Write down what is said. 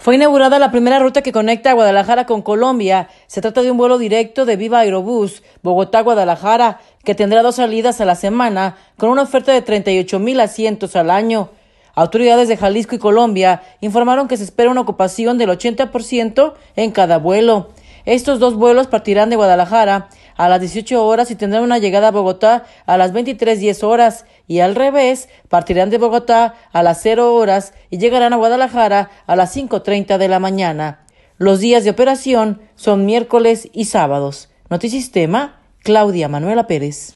Fue inaugurada la primera ruta que conecta a Guadalajara con Colombia. Se trata de un vuelo directo de Viva Aerobús, Bogotá-Guadalajara, que tendrá 2 salidas a la semana, con una oferta de 38,000 asientos al año. Autoridades de Jalisco y Colombia informaron que se espera una ocupación del 80% en cada vuelo. Estos 2 vuelos partirán de Guadalajara a las 18 horas y tendrán una llegada a Bogotá a las 23:10 horas, y al revés, partirán de Bogotá a las 0 horas y llegarán a Guadalajara a las 5:30 de la mañana. Los días de operación son miércoles y sábados. Notisistema, Claudia Manuela Pérez.